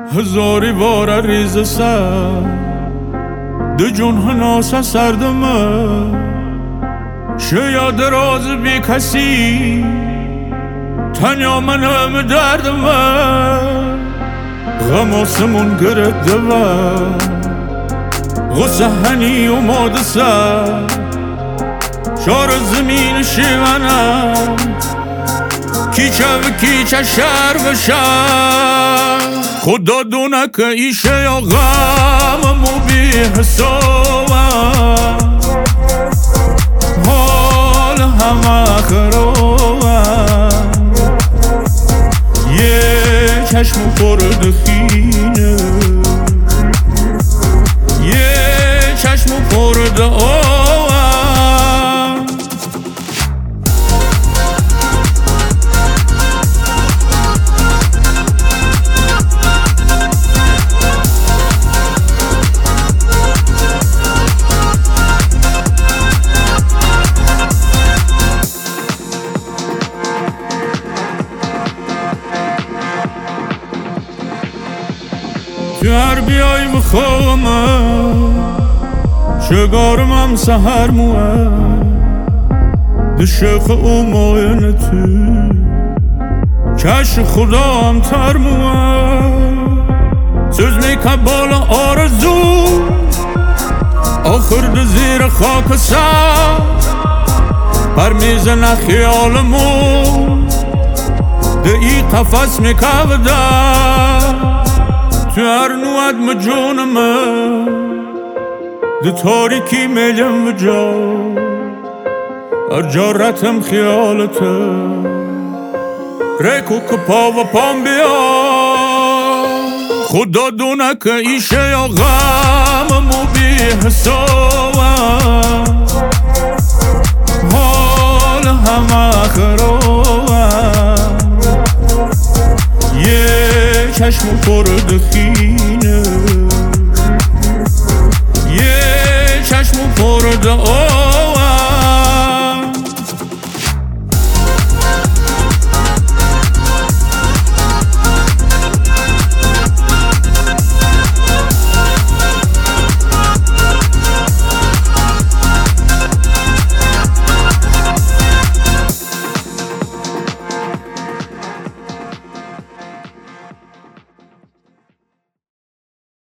هزاری واره ریز سر ده جون هناسه سردمه شاید راز بی کسی تنیا منم دردمه غم آسمون گرفته و غصه هنی اوماده سر شار زمین شیونم کیچه و کیچه شهر و شهر خدا دونه که ایشه یا غممو بی حسابم حال همه خرابم یه چشم خورد خینه یه چشم خورد آوم هر بیای بخوامم شگارم هم سهر موه ده شخ او ماینه تو چش خدا هم تر موه سوز میکن بالا آرزو آخر ده زیر خاک سر پر میزنه خیالمو ده ای قفص میکوده تو هر نوعد مجونمه ده تاریکی میلم و جا هر جارتم خیالته ریکو که پا و پام بیا خدا دونه که ایشه یا غممو بی حسابم حال همه خرابم چشم خورد خینه یه چشم خورد